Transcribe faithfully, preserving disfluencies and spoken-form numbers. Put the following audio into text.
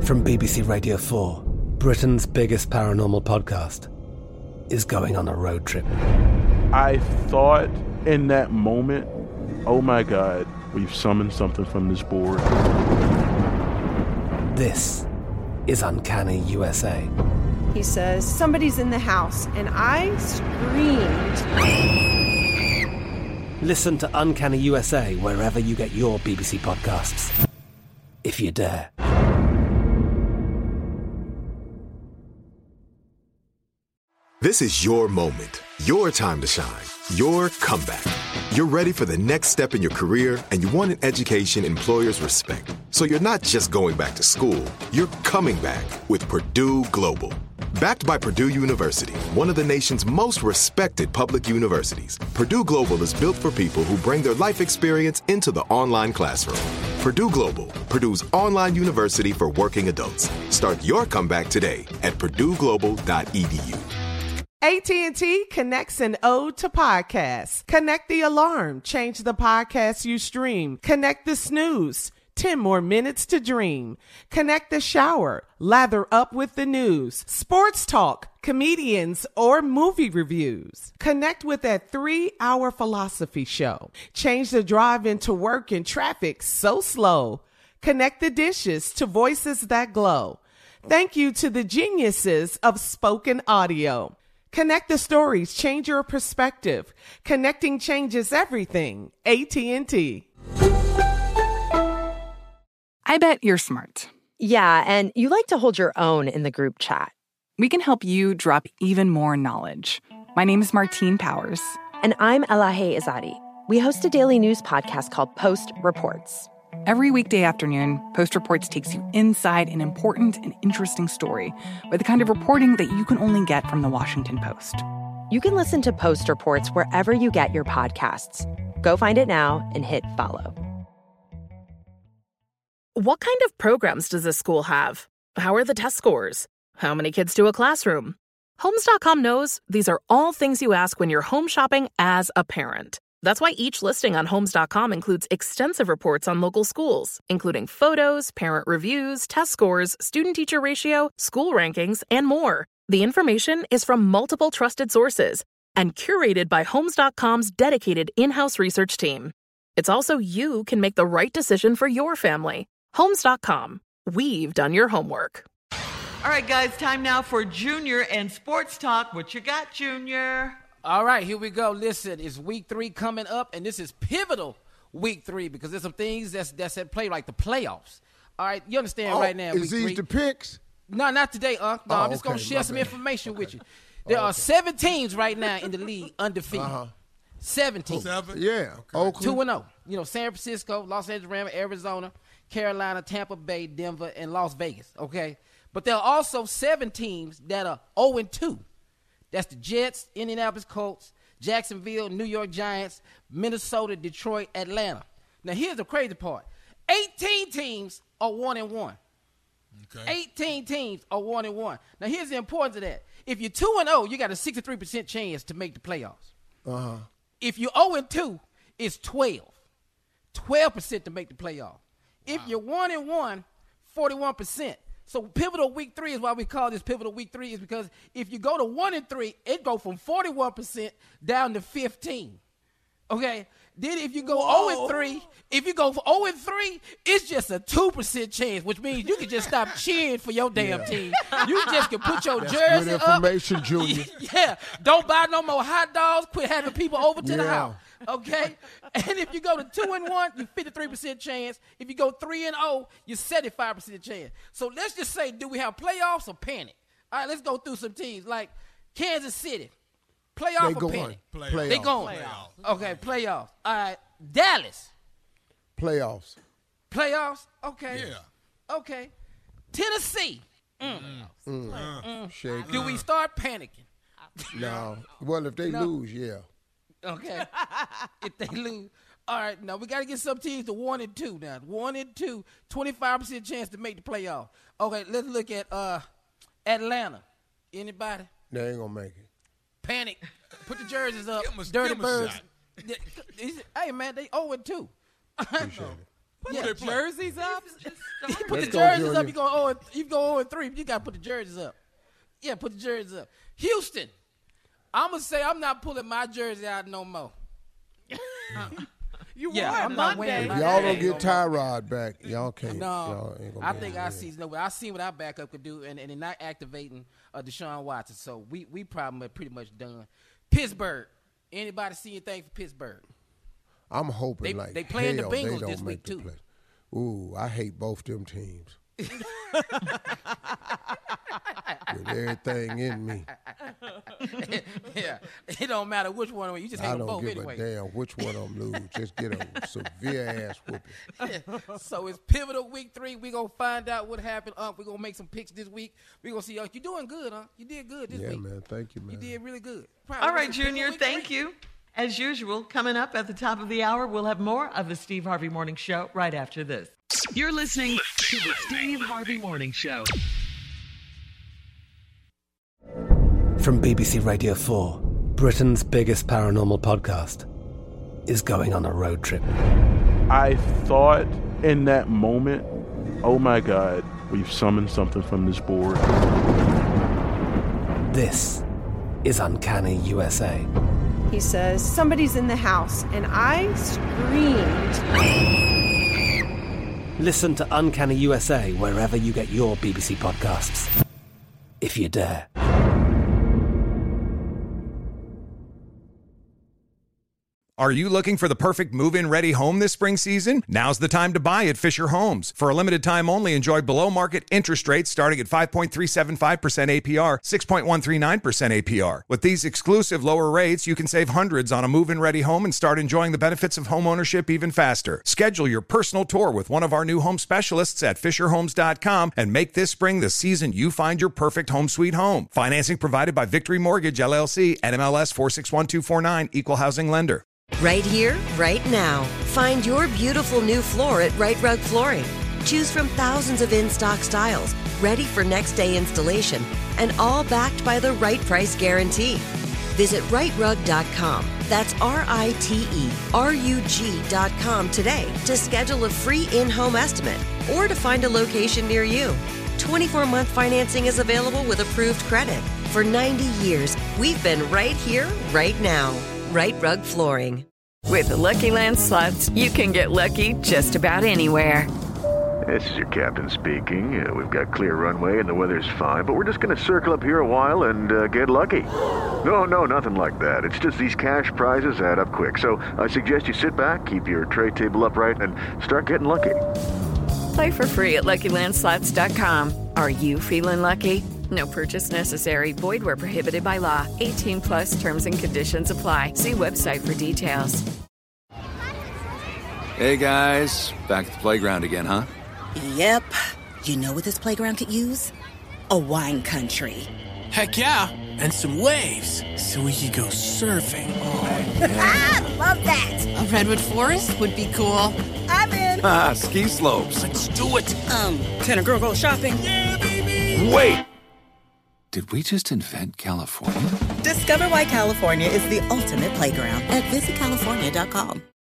From B B C Radio four, Britain's biggest paranormal podcast is going on a road trip. I thought in that moment, oh my God, we've summoned something from this board. This is Uncanny U S A. He says, somebody's in the house, and I screamed. Listen to Uncanny U S A wherever you get your B B C podcasts, if you dare. This is your moment, your time to shine, your comeback. You're ready for the next step in your career, and you want an education employers respect. So you're not just going back to school, you're coming back with Purdue Global. Backed by Purdue University, one of the nation's most respected public universities, Purdue Global is built for people who bring their life experience into the online classroom. Purdue Global, Purdue's online university for working adults. Start your comeback today at purdue global dot e d u. A T and T connects an ode to podcasts. Connect the alarm. Change the podcast you stream. Connect the snooze. ten more minutes to dream. Connect the shower. Lather up with the news. Sports talk, comedians, or movie reviews. Connect with that three-hour philosophy show. Change the drive into work in traffic so slow. Connect the dishes to voices that glow. Thank you to the geniuses of spoken audio. Connect the stories, change your perspective. Connecting changes everything. A T and T. I bet you're smart. Yeah, and you like to hold your own in the group chat. We can help you drop even more knowledge. My name is Martine Powers. And I'm Elahe Izadi. We host a daily news podcast called Post Reports. Every weekday afternoon, Post Reports takes you inside an important and interesting story with the kind of reporting that you can only get from the Washington Post. You can listen to Post Reports wherever you get your podcasts. Go find it now and hit follow. What kind of programs does this school have? How are the test scores? How many kids do a classroom? Homes dot com knows these are all things you ask when you're home shopping as a parent. That's why each listing on Homes dot com includes extensive reports on local schools, including photos, parent reviews, test scores, student-teacher ratio, school rankings, and more. The information is from multiple trusted sources and curated by Homes dot com's dedicated in-house research team. It's also you can make the right decision for your family. Homes dot com. We've done your homework. All right, guys, time now for Junior and Sports Talk. What you got, Junior? All right, here we go. Listen, it's week three coming up, and this is pivotal week three because there's some things that's that's at play, like the playoffs. All right, you understand oh, right now. Is week these three. the picks? No, not today, Unc. No, oh, I'm just okay, going to share some bad. information okay. with you. There oh, are okay. seven teams right now in the league undefeated. Uh-huh. Seven teams. Seven? Yeah. Okay. Oakland. two and oh. You know, San Francisco, Los Angeles Rams, Arizona, Carolina, Tampa Bay, Denver, and Las Vegas, okay? But there are also seven teams that are oh and two. That's the Jets, Indianapolis Colts, Jacksonville, New York Giants, Minnesota, Detroit, Atlanta. Now, here's the crazy part. eighteen teams are one and one. Okay. eighteen teams are one and one. Now, here's the importance of that. If you're two and oh, you got a sixty-three percent chance to make the playoffs. Uh-huh. If you're oh and two, it's twelve. twelve percent to make the playoffs. Wow. If you're one and one, forty-one percent. So pivotal week three is why we call this pivotal week three, is because if you go to one and three, it go from forty-one percent down to fifteen. Okay? Then if you go Whoa. oh and three, if you go for oh and three, it's just a two percent chance, which means you can just stop cheering for your damn yeah. team. You just can put your That's jersey good up. information, Junior. Yeah. Don't buy no more hot dogs. Quit having people over to yeah. the house. Okay? And if you go to two and one, you're fifty-three percent chance. If you go three and oh, you're seventy-five percent chance. So let's just say, do we have playoffs or panic? All right, let's go through some teams. Like Kansas City. Playoff they or going. panic? Playoffs. They going. Playoffs. Okay, playoffs. All right, Dallas. Playoffs. Playoffs? Okay. Yeah. Okay. Tennessee. Mm. Mm. Mm. Mm. Shake. Do we start panicking? No. Well, if they no. lose, yeah. Okay. If they lose. All right, now we got to get some teams to one and two now. One and two, twenty-five percent chance to make the playoff. Okay, let's look at uh, Atlanta. Anybody? They ain't going to make it. Panic. Put the jerseys up. Give 'em a, Dirty give 'em Birds. a shot. Hey, man, they oh and two. Appreciate it. Yeah, jerseys up. You put Let's the go, jerseys Junior. up. You go oh, you go oh and three. You gotta put the jerseys up. Yeah, put the jerseys up. Houston, I'm gonna say I'm not pulling my jersey out no more. You Yeah, wore it I'm not Monday. wearing If my y'all jersey don't get no more. Tyrod back, y'all can't. No, y'all ain't gonna I be think able I to see no. I seen what our backup could do, and and they're not activating uh, Deshaun Watson. So we we probably pretty much done. Pittsburgh. Anybody see anything for Pittsburgh? I'm hoping They- like they playing the hell Bengals they don't this make week, the too. play. Ooh, I hate both them teams. With everything in me, Yeah, it don't matter which one. You just hate I them don't both give anyway. a damn which one of them lose. Just get a severe ass whooping. So it's pivotal week three. We gonna find out what happened. Unc, we gonna make some picks this week. We gonna see. Unc, you doing good, huh? You did good this Yeah, week. man. Thank you, man. You did really good. All right, Junior, thank you. As usual, coming up at the top of the hour, we'll have more of the Steve Harvey Morning Show right after this. You're listening to the Steve Harvey Morning Show. From B B C Radio four, Britain's biggest paranormal podcast is going on a road trip. I thought in that moment, oh my God, we've summoned something from this board. This is Uncanny U S A. He says, somebody's in the house, and I screamed. Listen to Uncanny U S A wherever you get your B B C podcasts, if you dare. Are you looking for the perfect move-in ready home this spring season? Now's the time to buy at Fisher Homes. For a limited time only, enjoy below-market interest rates starting at five point three seven five percent A P R, six point one three nine percent A P R. With these exclusive lower rates, you can save hundreds on a move-in ready home and start enjoying the benefits of homeownership even faster. Schedule your personal tour with one of our new home specialists at fisher homes dot com and make this spring the season you find your perfect home sweet home. Financing provided by Victory Mortgage, L L C, N M L S four six one two four nine, Equal Housing Lender. Right here, right now. Find your beautiful new floor at Right Rug Flooring. Choose from thousands of in-stock styles, ready for next day installation, and all backed by the right price guarantee. Visit right rug dot com. That's R I T E R U G dot com today to schedule a free in-home estimate or to find a location near you. twenty-four month financing is available with approved credit. For ninety years, we've been right here, right now. Right Rug Flooring. With the Lucky Land Slots, you can get lucky just about anywhere. This is your captain speaking. Uh, we've got clear runway and the weather's fine, but we're just going to circle up here a while and uh, get lucky. No, no, nothing like that. It's just these cash prizes add up quick. So I suggest you sit back, keep your tray table upright, and start getting lucky. Play for free at lucky land slots dot com. Are you feeling lucky? No purchase necessary. Void where prohibited by law. eighteen plus terms and conditions apply. See website for details. Hey guys, back at the playground again, huh? Yep. You know what this playground could use? A wine country. Heck yeah, and some waves so we could go surfing. Oh, Ah, love that. A redwood forest would be cool. I'm in. Ah, ski slopes. Let's do it. Um, can a girl go shopping? Yeah, baby. Wait! Did we just invent California? Discover why California is the ultimate playground at visit california dot com.